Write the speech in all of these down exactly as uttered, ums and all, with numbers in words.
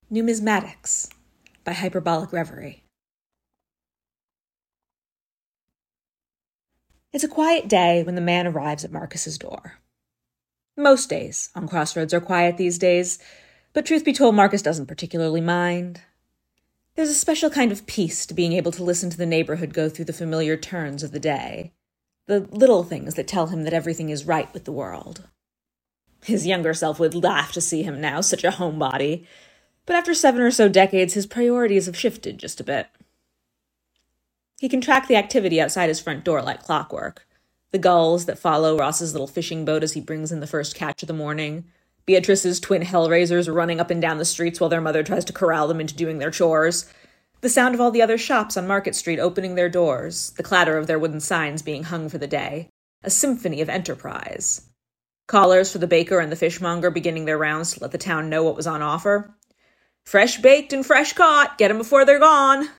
Numismatics by Hyperbolic Reverie. It's a quiet day when the man arrives at Marcus's door. Most days on Crossroads are quiet these days, but truth be told, Marcus doesn't particularly mind. There's a special kind of peace to being able to listen to the neighborhood go through the familiar turns of the day, the little things that tell him that everything is right with the world. His younger self would laugh to see him now, such a homebody, but after seven or so decades, his priorities have shifted just a bit. He can track the activity outside his front door like clockwork. The gulls that follow Ross's little fishing boat as he brings in the first catch of the morning. Beatrice's twin hellraisers running up and down the streets while their mother tries to corral them into doing their chores. The sound of all the other shops on Market Street opening their doors. The clatter of their wooden signs being hung for the day. A symphony of enterprise. Callers for the baker and the fishmonger beginning their rounds to let the town know what was on offer. Fresh baked and fresh caught. Get 'em before they're gone.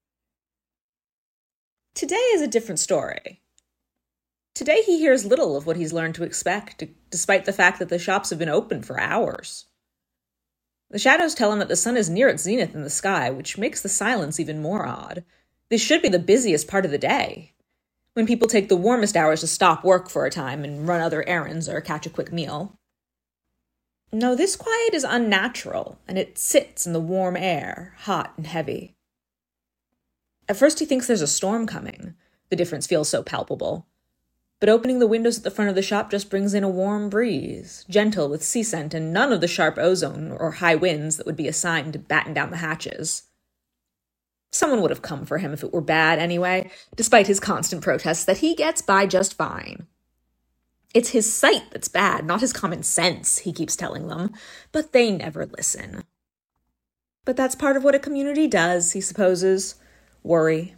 Today is a different story. Today he hears little of what he's learned to expect, despite the fact that the shops have been open for hours. The shadows tell him that the sun is near its zenith in the sky, which makes the silence even more odd. This should be the busiest part of the day, when people take the warmest hours to stop work for a time and run other errands or catch a quick meal. No, this quiet is unnatural, and it sits in the warm air, hot and heavy. At first he thinks there's a storm coming. The difference feels so palpable. But opening the windows at the front of the shop just brings in a warm breeze, gentle with sea scent and none of the sharp ozone or high winds that would be a sign to batten down the hatches. Someone would have come for him if it were bad anyway, despite his constant protests that he gets by just fine. It's his sight that's bad, not his common sense, he keeps telling them, but they never listen. But that's part of what a community does, he supposes. Worry.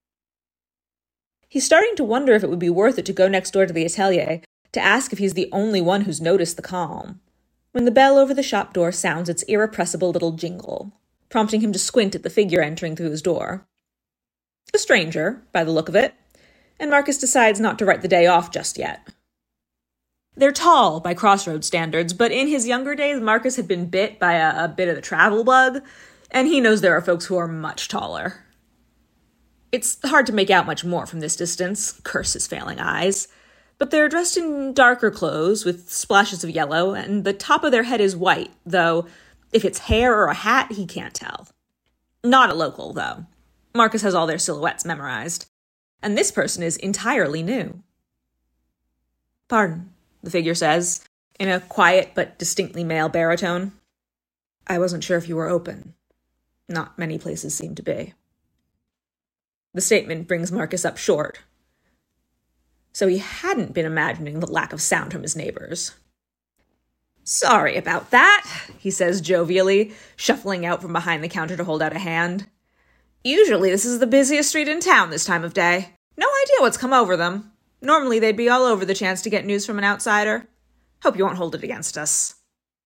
He's starting to wonder if it would be worth it to go next door to the atelier to ask if he's the only one who's noticed the calm, when the bell over the shop door sounds its irrepressible little jingle, prompting him to squint at the figure entering through his door. A stranger, by the look of it, and Marcus decides not to write the day off just yet. They're tall by Crossroads standards, but in his younger days, Marcus had been bit by a, a bit of the travel bug, and he knows there are folks who are much taller. It's hard to make out much more from this distance, curse his failing eyes, but they're dressed in darker clothes with splashes of yellow, and the top of their head is white, though if it's hair or a hat, he can't tell. Not a local, though. Marcus has all their silhouettes memorized, and this person is entirely new. Pardon, the figure says, in a quiet but distinctly male baritone. I wasn't sure if you were open. Not many places seem to be. The statement brings Marcus up short. So he hadn't been imagining the lack of sound from his neighbors. Sorry about that, he says jovially, shuffling out from behind the counter to hold out a hand. Usually this is the busiest street in town this time of day. No idea what's come over them. Normally they'd be all over the chance to get news from an outsider. Hope you won't hold it against us.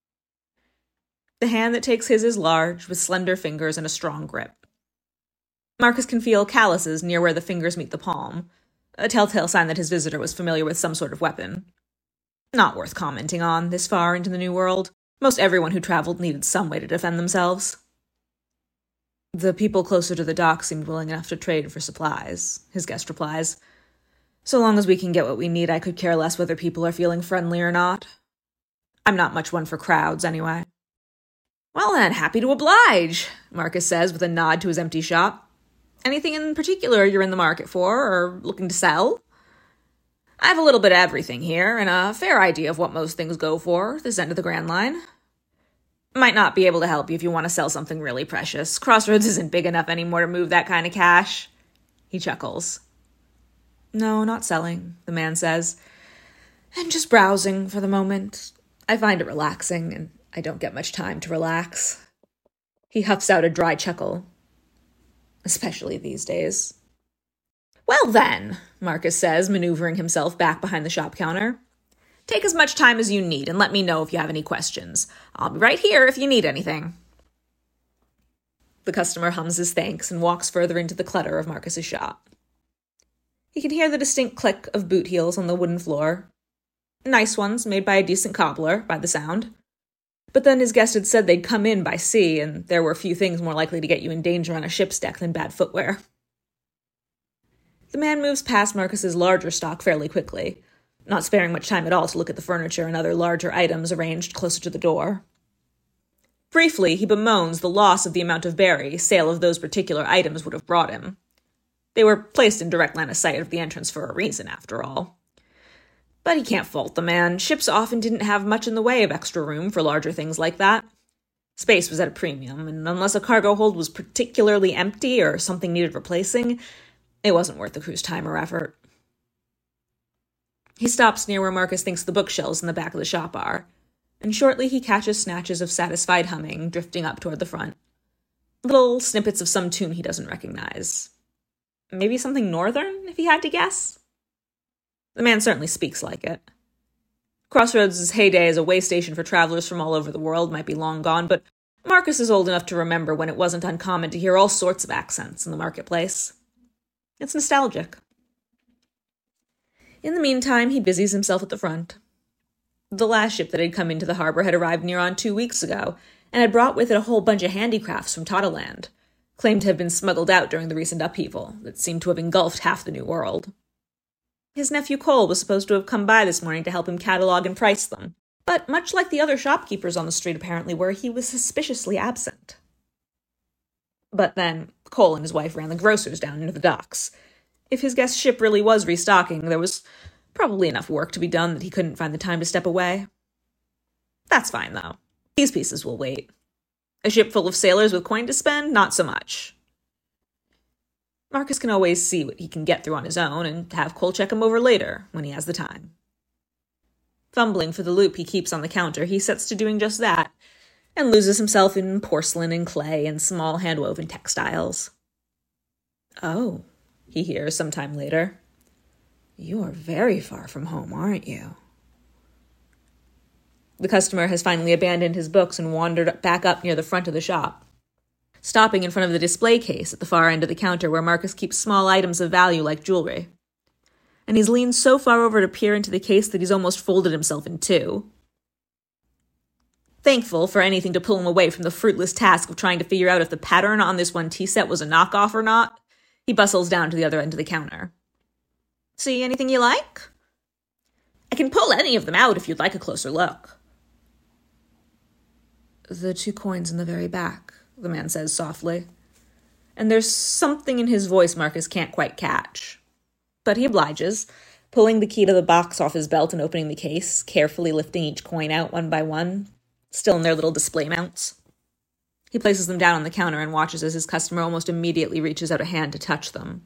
The hand that takes his is large, with slender fingers and a strong grip. Marcus can feel calluses near where the fingers meet the palm, a telltale sign that his visitor was familiar with some sort of weapon. Not worth commenting on this far into the New World. Most everyone who traveled needed some way to defend themselves. The people closer to the dock seemed willing enough to trade for supplies, his guest replies. So long as we can get what we need, I could care less whether people are feeling friendly or not. I'm not much one for crowds, anyway. Well then, happy to oblige, Marcus says with a nod to his empty shop. Anything in particular you're in the market for, or looking to sell? I have a little bit of everything here, and a fair idea of what most things go for, this end of the Grand Line. Might not be able to help you if you want to sell something really precious. Crossroads isn't big enough anymore to move that kind of cash. He chuckles. No, not selling, the man says. I'm just browsing for the moment. I find it relaxing, and I don't get much time to relax. He huffs out a dry chuckle. Especially these days. Well then, Marcus says, maneuvering himself back behind the shop counter. Take as much time as you need and let me know if you have any questions. I'll be right here if you need anything. The customer hums his thanks and walks further into the clutter of Marcus's shop. He can hear the distinct click of boot heels on the wooden floor. Nice ones, made by a decent cobbler, by the sound. But then his guest had said they'd come in by sea, and there were few things more likely to get you in danger on a ship's deck than bad footwear. The man moves past Marcus's larger stock fairly quickly, not sparing much time at all to look at the furniture and other larger items arranged closer to the door. Briefly, he bemoans the loss of the amount of berry sale of those particular items would have brought him. They were placed in direct line of sight of the entrance for a reason, after all. But he can't fault the man. Ships often didn't have much in the way of extra room for larger things like that. Space was at a premium, and unless a cargo hold was particularly empty or something needed replacing, it wasn't worth the crew's time or effort. He stops near where Marcus thinks the bookshelves in the back of the shop are, and shortly he catches snatches of satisfied humming drifting up toward the front. Little snippets of some tune he doesn't recognize. Maybe something northern, if he had to guess? The man certainly speaks like it. Crossroads' heyday as a way station for travelers from all over the world might be long gone, but Marcus is old enough to remember when it wasn't uncommon to hear all sorts of accents in the marketplace. It's nostalgic. In the meantime, he busies himself at the front. The last ship that had come into the harbor had arrived near on two weeks ago, and had brought with it a whole bunch of handicrafts from Tottaland, claimed to have been smuggled out during the recent upheaval that seemed to have engulfed half the New World. His nephew Cole was supposed to have come by this morning to help him catalog and price them, but much like the other shopkeepers on the street apparently were, he was suspiciously absent. But then, Cole and his wife ran the grocers down into the docks. If his guest's ship really was restocking, there was probably enough work to be done that he couldn't find the time to step away. That's fine, though. These pieces will wait. A ship full of sailors with coin to spend? Not so much. Marcus can always see what he can get through on his own and have Cole check him over later, when he has the time. Fumbling for the loop he keeps on the counter, he sets to doing just that, and loses himself in porcelain and clay and small hand-woven textiles. Oh, he hears sometime later. You are very far from home, aren't you? The customer has finally abandoned his books and wandered back up near the front of the shop, stopping in front of the display case at the far end of the counter where Marcus keeps small items of value like jewelry. And he's leaned so far over to peer into the case that he's almost folded himself in two. Thankful for anything to pull him away from the fruitless task of trying to figure out if the pattern on this one tea set was a knockoff or not, he bustles down to the other end of the counter. See anything you like? I can pull any of them out if you'd like a closer look. The two coins in the very back, the man says softly. And there's something in his voice Marcus can't quite catch. But he obliges, pulling the key to the box off his belt and opening the case, carefully lifting each coin out one by one, still in their little display mounts. He places them down on the counter and watches as his customer almost immediately reaches out a hand to touch them.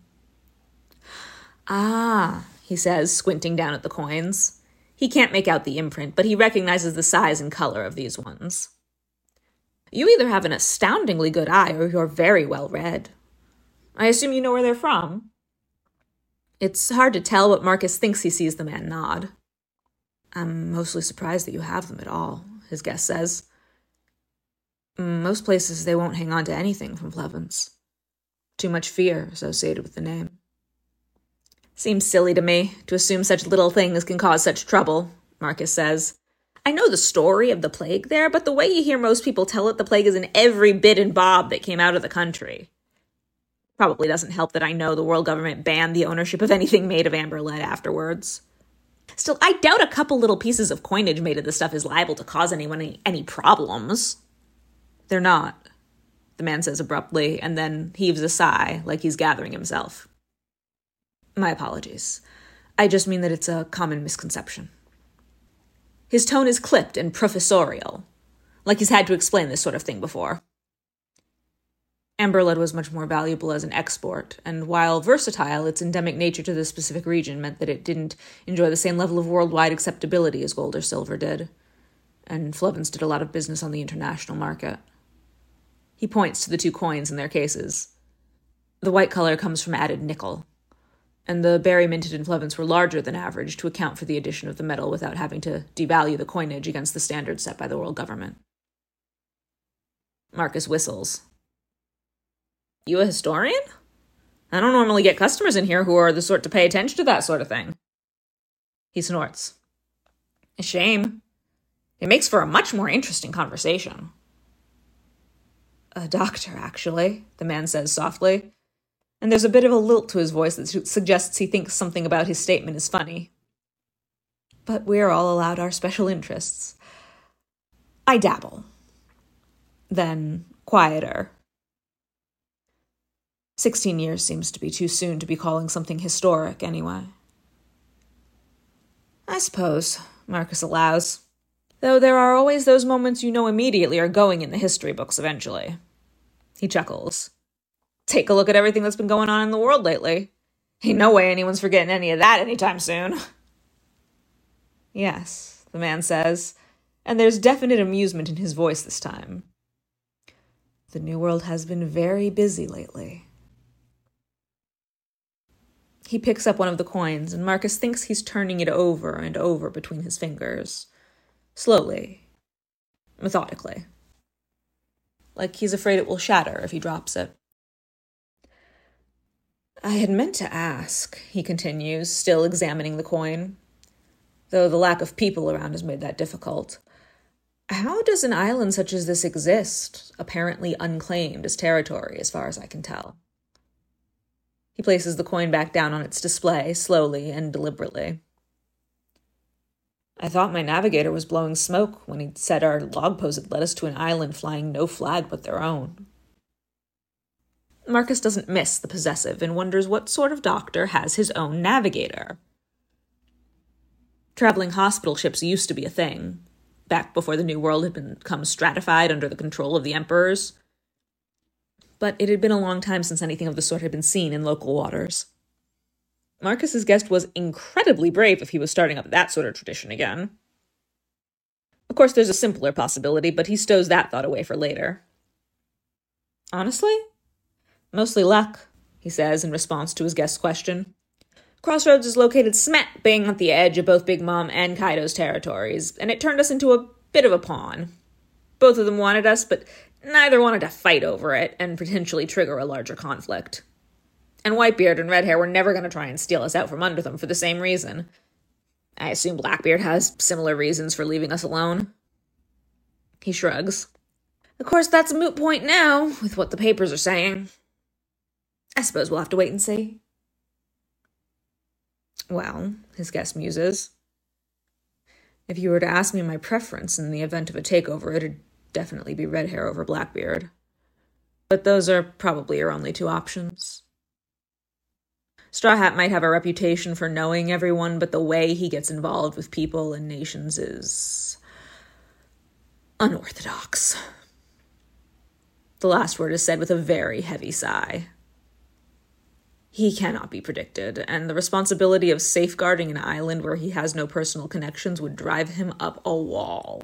Ah, he says, squinting down at the coins. He can't make out the imprint, but he recognizes the size and color of these ones. You either have an astoundingly good eye or you're very well read. I assume you know where they're from. It's hard to tell, but Marcus thinks he sees the man nod. I'm mostly surprised that you have them at all, his guest says. Most places they won't hang on to anything from Plevens. Too much fear associated with the name. Seems silly to me to assume such little things can cause such trouble, Marcus says. I know the story of the plague there, but the way you hear most people tell it, the plague is in every bit and bob that came out of the country. Probably doesn't help that I know the world government banned the ownership of anything made of amber lead afterwards. Still, I doubt a couple little pieces of coinage made of this stuff is liable to cause anyone any, any problems. They're not, the man says abruptly, and then heaves a sigh like he's gathering himself. My apologies. I just mean that it's a common misconception. His tone is clipped and professorial, like he's had to explain this sort of thing before. Amber lead was much more valuable as an export, and while versatile, its endemic nature to this specific region meant that it didn't enjoy the same level of worldwide acceptability as gold or silver did, and Flevens did a lot of business on the international market. He points to the two coins in their cases. The white color comes from added nickel, and the berry minted in Flevens were larger than average to account for the addition of the metal without having to devalue the coinage against the standards set by the world government. Marcus whistles. You a historian? I don't normally get customers in here who are the sort to pay attention to that sort of thing. He snorts. A shame. It makes for a much more interesting conversation. A doctor, actually, the man says softly, and there's a bit of a lilt to his voice that suggests he thinks something about his statement is funny. But we're all allowed our special interests. I dabble. Then, quieter. Sixteen years seems to be too soon to be calling something historic, anyway. I suppose, Marcus allows, though there are always those moments you know immediately are going in the history books eventually. He chuckles. Take a look at everything that's been going on in the world lately. Ain't no way anyone's forgetting any of that anytime soon. Yes, the man says, and there's definite amusement in his voice this time. The New World has been very busy lately. He picks up one of the coins, and Marcus thinks he's turning it over and over between his fingers. Slowly. Methodically. Like he's afraid it will shatter if he drops it. I had meant to ask, he continues, still examining the coin, though the lack of people around has made that difficult. How does an island such as this exist, apparently unclaimed as territory, as far as I can tell? He places the coin back down on its display, slowly and deliberately. I thought my navigator was blowing smoke when he said our log post had led us to an island flying no flag but their own. Marcus doesn't miss the possessive and wonders what sort of doctor has his own navigator. Traveling hospital ships used to be a thing, back before the New World had become stratified under the control of the emperors. But it had been a long time since anything of the sort had been seen in local waters. Marcus's guest was incredibly brave if he was starting up that sort of tradition again. Of course, there's a simpler possibility, but he stows that thought away for later. Honestly? Mostly luck, he says in response to his guest's question. Crossroads is located smack bang at the edge of both Big Mom and Kaido's territories, and it turned us into a bit of a pawn. Both of them wanted us, but neither wanted to fight over it and potentially trigger a larger conflict. And Whitebeard and Redhair were never going to try and steal us out from under them for the same reason. I assume Blackbeard has similar reasons for leaving us alone. He shrugs. Of course, that's a moot point now, with what the papers are saying. I suppose we'll have to wait and see. Well, his guest muses. If you were to ask me my preference in the event of a takeover, it'd definitely be Redhair over Blackbeard. But those are probably your only two options. Straw Hat might have a reputation for knowing everyone, but the way he gets involved with people and nations is unorthodox. The last word is said with a very heavy sigh. He cannot be predicted, and the responsibility of safeguarding an island where he has no personal connections would drive him up a wall.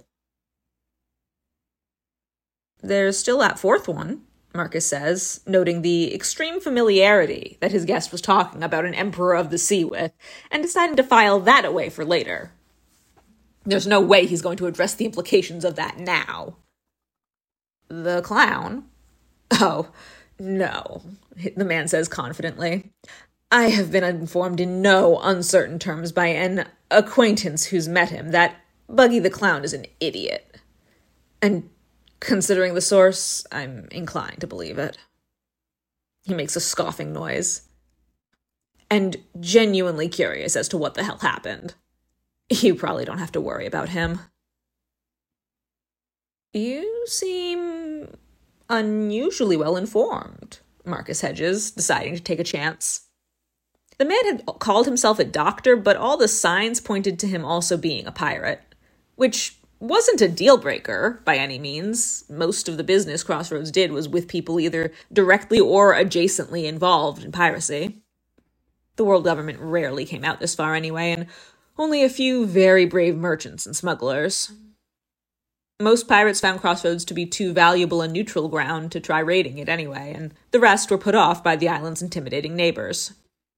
There's still that fourth one, Marcus says, noting the extreme familiarity that his guest was talking about an Emperor of the Sea with, and deciding to file that away for later. There's no way he's going to address the implications of that now. The clown? Oh, no, the man says confidently. I have been informed in no uncertain terms by an acquaintance who's met him that Buggy the Clown is an idiot. And considering the source, I'm inclined to believe it. He makes a scoffing noise. And genuinely curious as to what the hell happened. You probably don't have to worry about him. You seem unusually well informed, Marcus hedges, deciding to take a chance. The man had called himself a doctor, but all the signs pointed to him also being a pirate, which wasn't a deal breaker by any means. Most of the business Crossroads did was with people either directly or adjacently involved in piracy. The world government rarely came out this far anyway, and only a few very brave merchants and smugglers. Most pirates found Crossroads to be too valuable a neutral ground to try raiding it anyway, and the rest were put off by the island's intimidating neighbors.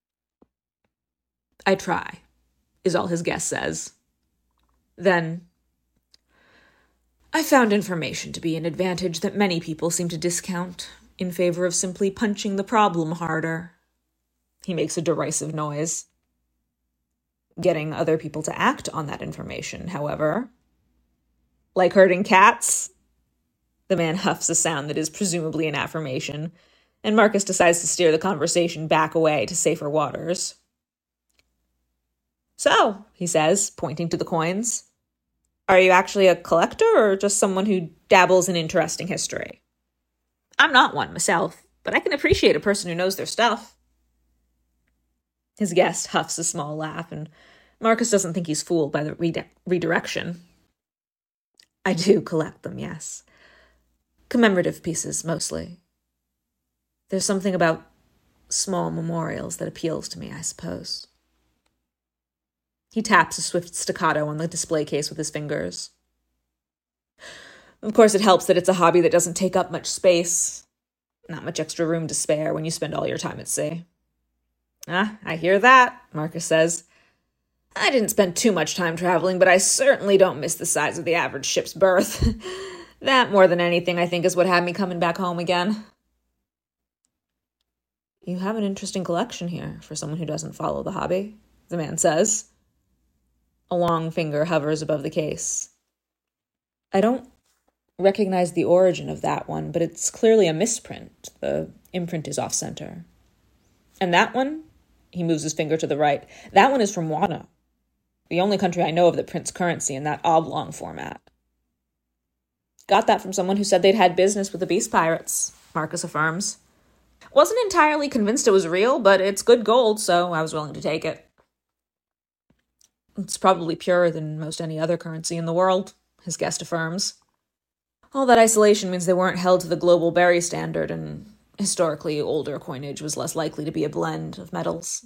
I try, is all his guest says. Then, I found information to be an advantage that many people seem to discount, in favor of simply punching the problem harder. He makes a derisive noise. Getting other people to act on that information, however, Like herding cats? The man huffs a sound that is presumably an affirmation, and Marcus decides to steer the conversation back away to safer waters. So, he says, pointing to the coins, are you actually a collector or just someone who dabbles in interesting history? I'm not one myself, but I can appreciate a person who knows their stuff. His guest huffs a small laugh, and Marcus doesn't think he's fooled by the rede- redirection. I do collect them, yes. Commemorative pieces, mostly. There's something about small memorials that appeals to me, I suppose. He taps a swift staccato on the display case with his fingers. Of course, it helps that it's a hobby that doesn't take up much space. Not much extra room to spare when you spend all your time at sea. Ah, I hear that, Marcus says. I didn't spend too much time traveling, but I certainly don't miss the size of the average ship's berth. That, more than anything, I think is what had me coming back home again. You have an interesting collection here for someone who doesn't follow the hobby, the man says. A long finger hovers above the case. I don't recognize the origin of that one, but it's clearly a misprint. The imprint is off-center. And that one, he moves his finger to the right, that one is from Wano, the only country I know of that prints currency in that oblong format. Got that from someone who said they'd had business with the Beast Pirates, Marcus affirms. Wasn't entirely convinced it was real, but it's good gold, so I was willing to take it. It's probably purer than most any other currency in the world, his guest affirms. All that isolation means they weren't held to the global berry standard, and historically older coinage was less likely to be a blend of metals.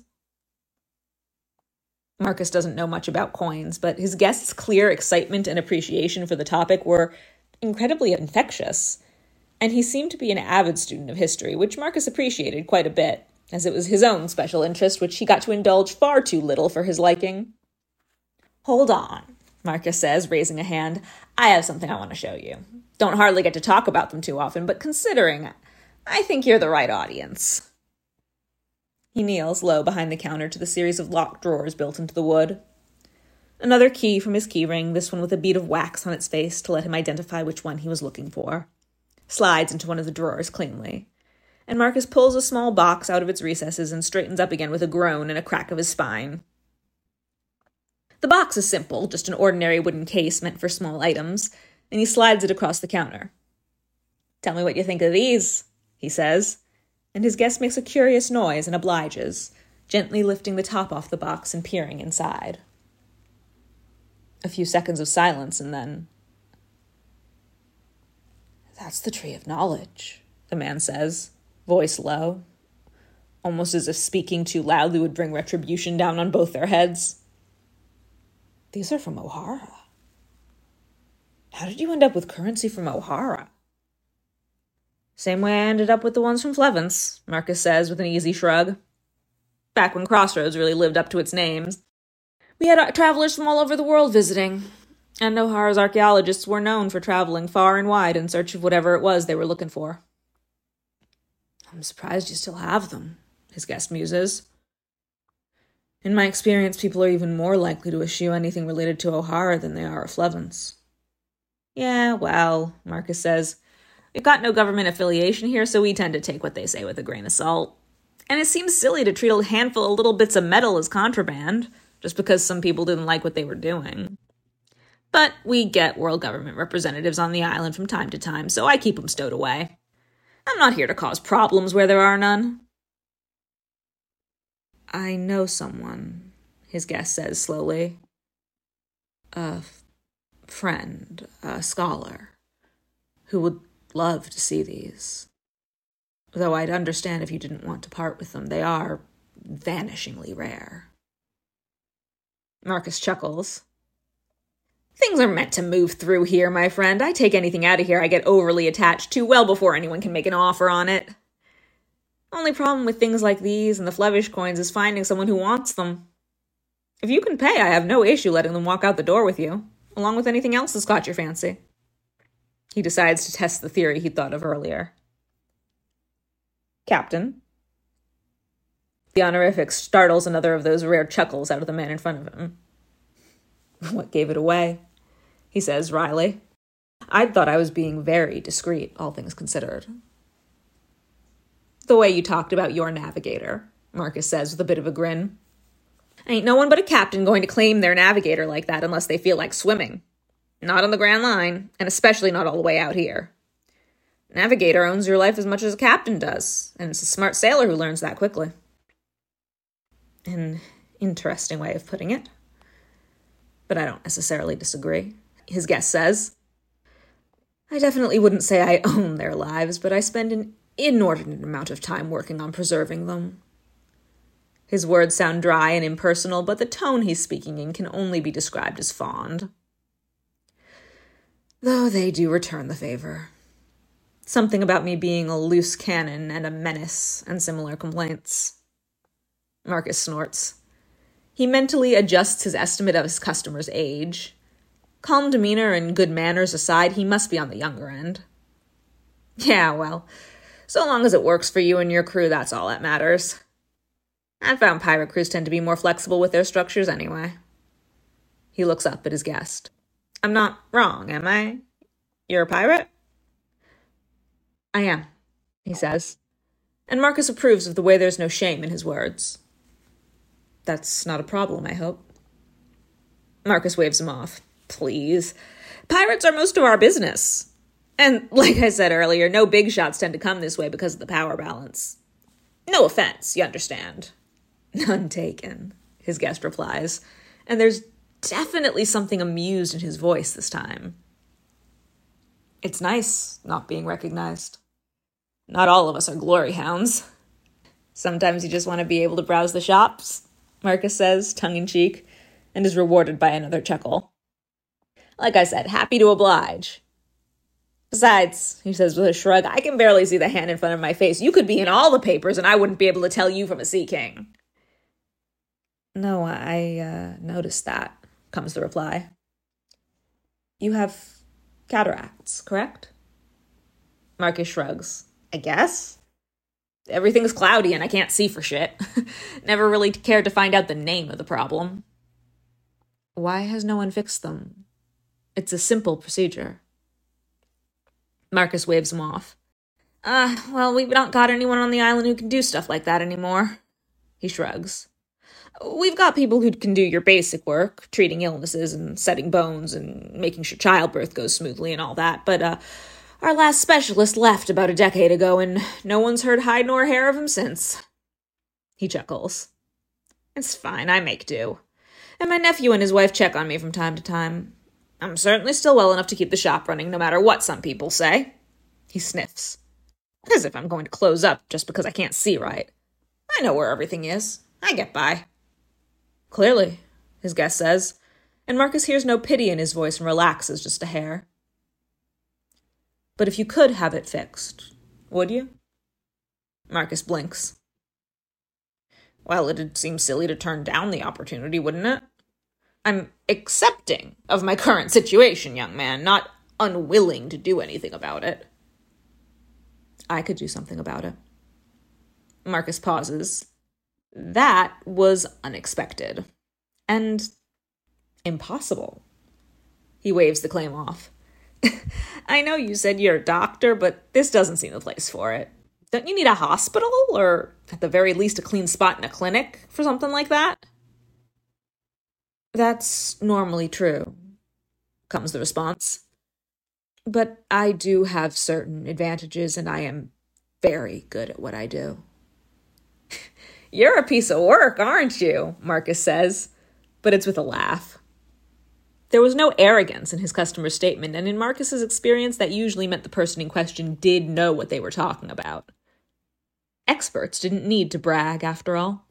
Marcus doesn't know much about coins, but his guest's clear excitement and appreciation for the topic were incredibly infectious, and he seemed to be an avid student of history, which Marcus appreciated quite a bit, as it was his own special interest, which he got to indulge far too little for his liking. Hold on, Marcus says, raising a hand. I have something I want to show you. Don't hardly get to talk about them too often, but considering, I think you're the right audience. He kneels low behind the counter to the series of locked drawers built into the wood. Another key from his keyring, this one with a bead of wax on its face to let him identify which one he was looking for, slides into one of the drawers cleanly, and Marcus pulls a small box out of its recesses and straightens up again with a groan and a crack of his spine. The box is simple, just an ordinary wooden case meant for small items, and he slides it across the counter. Tell me what you think of these, he says, and his guest makes a curious noise and obliges, gently lifting the top off the box and peering inside. A few seconds of silence, and then... That's the Tree of Knowledge, the man says, voice low, almost as if speaking too loudly would bring retribution down on both their heads. These are from Ohara. How did you end up with currency from Ohara? Same way I ended up with the ones from Flevance, Marcus says with an easy shrug. Back when Crossroads really lived up to its names. We had travelers from all over the world visiting, and Ohara's archaeologists were known for traveling far and wide in search of whatever it was they were looking for. I'm surprised you still have them, his guest muses. In my experience, people are even more likely to eschew anything related to Ohara than they are of Flevance. Yeah, well, Marcus says, we've got no government affiliation here, so we tend to take what they say with a grain of salt. And it seems silly to treat a handful of little bits of metal as contraband, just because some people didn't like what they were doing. But we get world government representatives on the island from time to time, so I keep them stowed away. I'm not here to cause problems where there are none. I know someone, his guest says slowly. A f- friend, a scholar, who would love to see these. Though I'd understand if you didn't want to part with them. They are vanishingly rare. Marcus chuckles. Things are meant to move through here, my friend. I take anything out of here I get overly attached to well before anyone can make an offer on it. Only problem with things like these and the Flevish coins is finding someone who wants them. If you can pay, I have no issue letting them walk out the door with you, along with anything else that's caught your fancy. He decides to test the theory he'd thought of earlier. Captain. The honorific startles another of those rare chuckles out of the man in front of him. What gave it away? He says wryly. I'd thought I was being very discreet, all things considered. The way you talked about your navigator, Marcus says with a bit of a grin. Ain't no one but a captain going to claim their navigator like that unless they feel like swimming. Not on the Grand Line, and especially not all the way out here. Navigator owns your life as much as a captain does, and it's a smart sailor who learns that quickly. An interesting way of putting it. But I don't necessarily disagree. His guest says, I definitely wouldn't say I own their lives, but I spend an inordinate amount of time working on preserving them. His words sound dry and impersonal, but the tone he's speaking in can only be described as fond. Though they do return the favor. Something about me being a loose cannon and a menace and similar complaints. Marcus snorts. He mentally adjusts his estimate of his customer's age. Calm demeanor and good manners aside, he must be on the younger end. Yeah, well, so long as it works for you and your crew, that's all that matters. I've found pirate crews tend to be more flexible with their structures anyway. He looks up at his guest. I'm not wrong, am I? You're a pirate? I am, he says, and Marcus approves of the way there's no shame in his words. That's not a problem, I hope. Marcus waves him off. Please. Pirates are most of our business. And like I said earlier, no big shots tend to come this way because of the power balance. No offense, you understand. None taken, his guest replies, and there's definitely something amused in his voice this time. It's nice not being recognized. Not all of us are glory hounds. Sometimes you just want to be able to browse the shops, Marcus says, tongue-in-cheek, and is rewarded by another chuckle. Like I said, happy to oblige. Besides, he says with a shrug, I can barely see the hand in front of my face. You could be in all the papers and I wouldn't be able to tell you from a sea king. No, I uh, noticed that, comes the reply. You have cataracts, correct? Marcus shrugs. I guess. Everything's cloudy and I can't see for shit. Never really cared to find out the name of the problem. Why has no one fixed them? It's a simple procedure. Marcus waves him off. Uh, well, we've not got anyone on the island who can do stuff like that anymore. He shrugs. We've got people who can do your basic work, treating illnesses and setting bones and making sure childbirth goes smoothly and all that, but, uh, our last specialist left about a decade ago, and no one's heard hide nor hair of him since. He chuckles. It's fine, I make do. And my nephew and his wife check on me from time to time. I'm certainly still well enough to keep the shop running, no matter what some people say. He sniffs. As if I'm going to close up just because I can't see right. I know where everything is. I get by. Clearly, his guest says, and Marcus hears no pity in his voice and relaxes just a hair. But if you could have it fixed, would you? Marcus blinks. Well, it'd seem silly to turn down the opportunity, wouldn't it? I'm accepting of my current situation, young man, not unwilling to do anything about it. I could do something about it. Marcus pauses. That was unexpected. And impossible. He waves the claim off. I know you said you're a doctor, but this doesn't seem the place for it. Don't you need a hospital, or at the very least a clean spot in a clinic for something like that? That's normally true, comes the response. But I do have certain advantages, and I am very good at what I do. You're a piece of work, aren't you? Marcus says, but it's with a laugh. There was no arrogance in his customer's statement, and in Marcus's experience, that usually meant the person in question did know what they were talking about. Experts didn't need to brag, after all.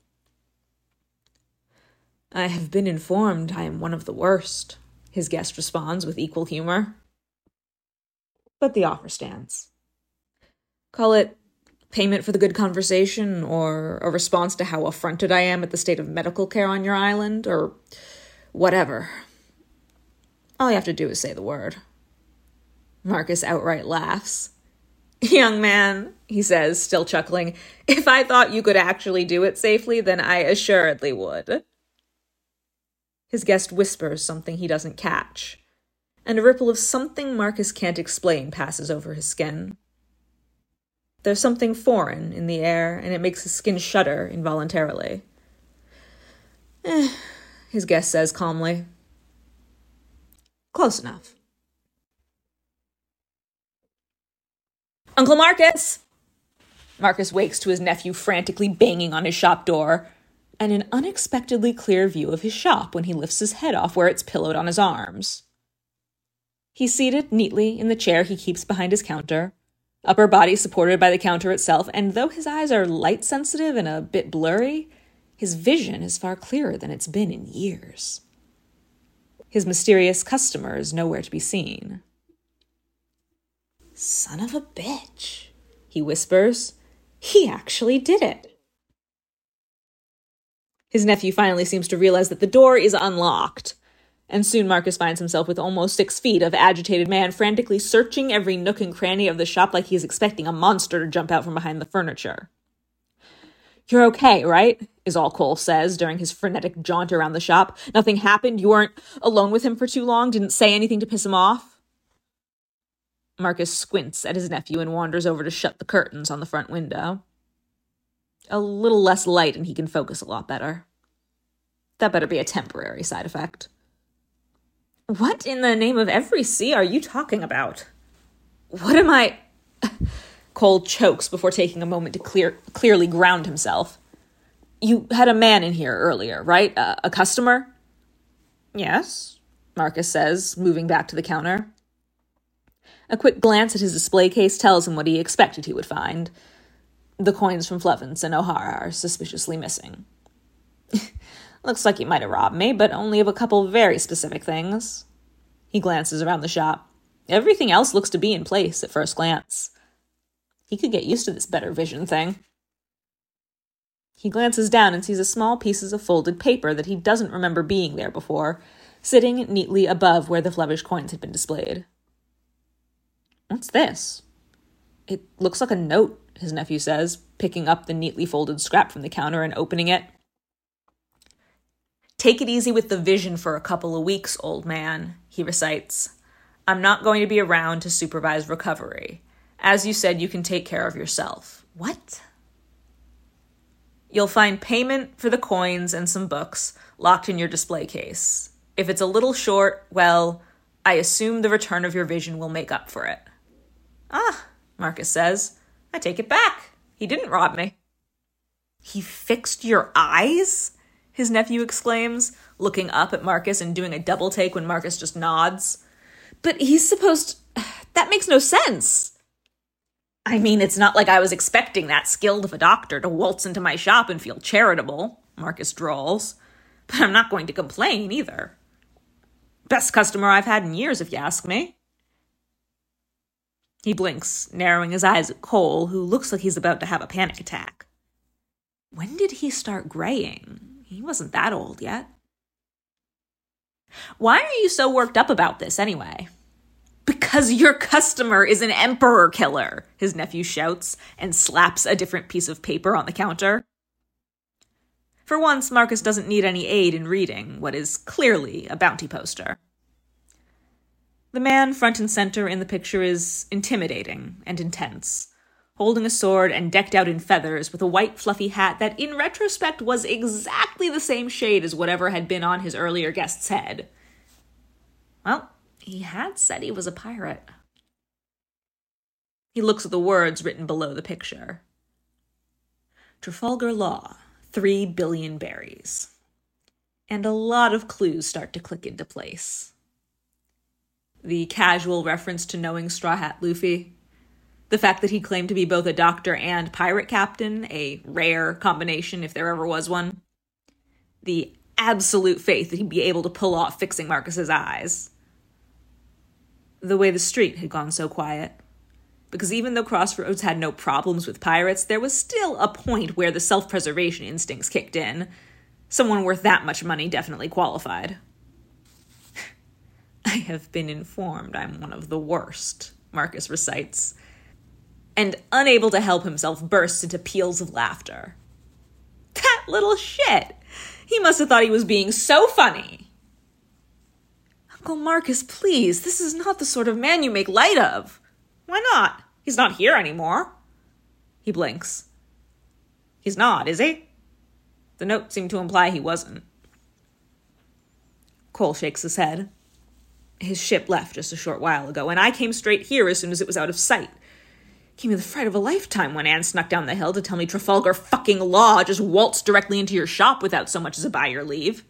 I have been informed I am one of the worst, his guest responds with equal humor. But the offer stands. Call it payment for the good conversation, or a response to how affronted I am at the state of medical care on your island, or whatever. All you have to do is say the word. Marcus outright laughs. Young man, he says, still chuckling, if I thought you could actually do it safely, then I assuredly would. His guest whispers something he doesn't catch, and a ripple of something Marcus can't explain passes over his skin. There's something foreign in the air, and it makes his skin shudder involuntarily. Eh, his guest says calmly. Close enough. Uncle Marcus! Marcus wakes to his nephew frantically banging on his shop door, and an unexpectedly clear view of his shop when he lifts his head off where it's pillowed on his arms. He's seated neatly in the chair he keeps behind his counter, upper body supported by the counter itself, and though his eyes are light-sensitive and a bit blurry, his vision is far clearer than it's been in years. His mysterious customer is nowhere to be seen. Son of a bitch, he whispers. He actually did it. His nephew finally seems to realize that the door is unlocked, and soon Marcus finds himself with almost six feet of agitated man frantically searching every nook and cranny of the shop like he's expecting a monster to jump out from behind the furniture. You're okay, right? Is all Cole says during his frenetic jaunt around the shop. Nothing happened? You weren't alone with him for too long? Didn't say anything to piss him off? Marcus squints at his nephew and wanders over to shut the curtains on the front window. A little less light and he can focus a lot better. That better be a temporary side effect. What in the name of every sea are you talking about? What am I... Cole chokes before taking a moment to clear, clearly ground himself. You had a man in here earlier, right? Uh, a customer? Yes, Marcus says, moving back to the counter. A quick glance at his display case tells him what he expected he would find. The coins from Flevance and O'Hara are suspiciously missing. Looks like he might have robbed me, but only of a couple very specific things. He glances around the shop. Everything else looks to be in place at first glance. He could get used to this better vision thing. He glances down and sees a small pieces of folded paper that he doesn't remember being there before, sitting neatly above where the Flevish coins had been displayed. What's this? It looks like a note, his nephew says, picking up the neatly folded scrap from the counter and opening it. Take it easy with the vision for a couple of weeks, old man, he recites. I'm not going to be around to supervise recovery. As you said, you can take care of yourself. What? You'll find payment for the coins and some books locked in your display case. If it's a little short, well, I assume the return of your vision will make up for it. Ah, Marcus says. I take it back. He didn't rob me. He fixed your eyes? His nephew exclaims, looking up at Marcus and doing a double take when Marcus just nods. But he's supposed... That makes no sense. I mean, it's not like I was expecting that skilled of a doctor to waltz into my shop and feel charitable, Marcus drawls. But I'm not going to complain either. Best customer I've had in years, if you ask me. He blinks, narrowing his eyes at Cole, who looks like he's about to have a panic attack. When did he start graying? He wasn't that old yet. Why are you so worked up about this, anyway? Because your customer is an emperor killer, his nephew shouts, and slaps a different piece of paper on the counter. For once, Marcus doesn't need any aid in reading what is clearly a bounty poster. The man front and center in the picture is intimidating and intense, holding a sword and decked out in feathers with a white fluffy hat that in retrospect was exactly the same shade as whatever had been on his earlier guest's head. Well, he had said he was a pirate. He looks at the words written below the picture. Trafalgar Law, three billion berries. And a lot of clues start to click into place. The casual reference to knowing Straw Hat Luffy, the fact that he claimed to be both a doctor and pirate captain, a rare combination if there ever was one, the absolute faith that he'd be able to pull off fixing Marcus's eyes. The way the street had gone so quiet. Because even though Crossroads had no problems with pirates, there was still a point where the self-preservation instincts kicked in. Someone worth that much money definitely qualified. I have been informed I'm one of the worst, Marcus recites, and unable to help himself bursts into peals of laughter. That little shit! He must have thought he was being so funny. Uncle Marcus, please, this is not the sort of man you make light of. Why not? He's not here anymore. He blinks. He's not, is he? The note seemed to imply he wasn't. Cole shakes his head. His ship left just a short while ago, and I came straight here as soon as it was out of sight. Gave me the fright of a lifetime when Anne snuck down the hill to tell me Trafalgar fucking Law just waltzed directly into your shop without so much as a by your leave.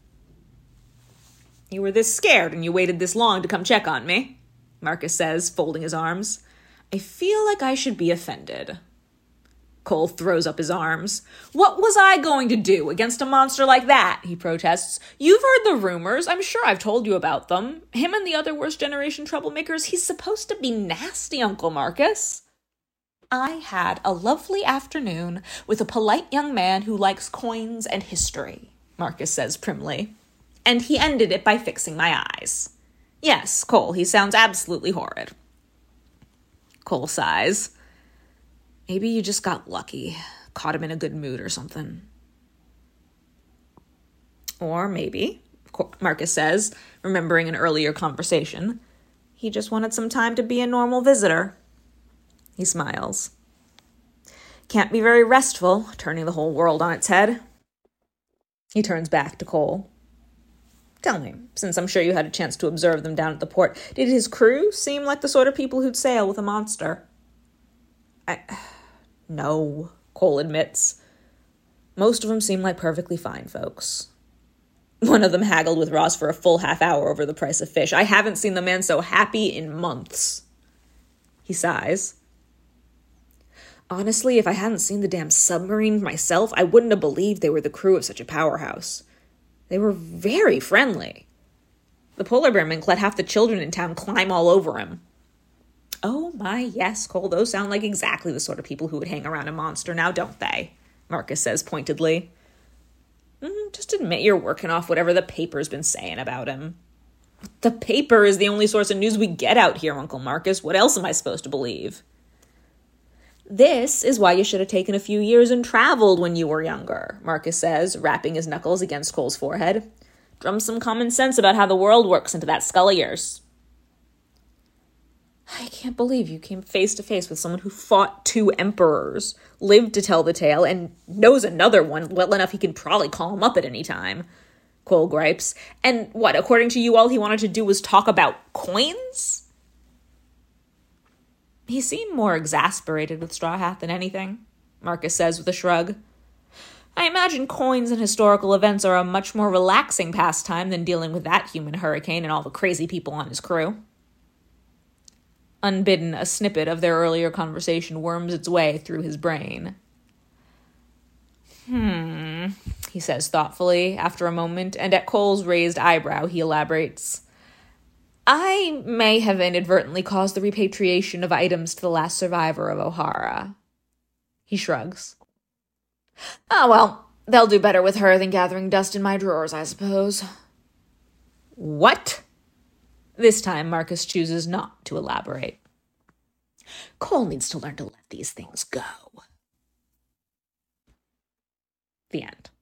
You were this scared and you waited this long to come check on me, Marcus says, folding his arms. I feel like I should be offended. Cole throws up his arms. What was I going to do against a monster like that? He protests. You've heard the rumors. I'm sure I've told you about them. Him and the other worst generation troublemakers, he's supposed to be nasty, Uncle Marcus. I had a lovely afternoon with a polite young man who likes coins and history, Marcus says primly. And he ended it by fixing my eyes. Yes, Cole, he sounds absolutely horrid. Cole sighs. Maybe you just got lucky. Caught him in a good mood or something. Or maybe, Marcus says, remembering an earlier conversation, he just wanted some time to be a normal visitor. He smiles. Can't be very restful, turning the whole world on its head. He turns back to Cole. Tell me, since I'm sure you had a chance to observe them down at the port, did his crew seem like the sort of people who'd sail with a monster? I... No, Cole admits. Most of them seem like perfectly fine folks. One of them haggled with Ross for a full half hour over the price of fish. I haven't seen the man so happy in months. He sighs. Honestly, if I hadn't seen the damn submarine myself, I wouldn't have believed they were the crew of such a powerhouse. They were very friendly. The polar bear mink let half the children in town climb all over him. Oh my, yes, Cole, those sound like exactly the sort of people who would hang around a monster now, don't they? Marcus says pointedly. Mm, just admit you're working off whatever the paper's been saying about him. The paper is the only source of news we get out here, Uncle Marcus. What else am I supposed to believe? This is why you should have taken a few years and traveled when you were younger, Marcus says, rapping his knuckles against Cole's forehead. Drum some common sense about how the world works into that skull of yours. I can't believe you came face to face with someone who fought two emperors, lived to tell the tale, and knows another one well enough he can probably call him up at any time, Cole gripes. And what, according to you, all he wanted to do was talk about coins? He seemed more exasperated with Straw Hat than anything, Marcus says with a shrug. I imagine coins and historical events are a much more relaxing pastime than dealing with that human hurricane and all the crazy people on his crew. Unbidden, a snippet of their earlier conversation worms its way through his brain. Hmm, he says thoughtfully after a moment, and at Cole's raised eyebrow he elaborates. I may have inadvertently caused the repatriation of items to the last survivor of O'Hara. He shrugs. Oh, well, they'll do better with her than gathering dust in my drawers, I suppose. What? This time, Marcus chooses not to elaborate. Cole needs to learn to let these things go. The end.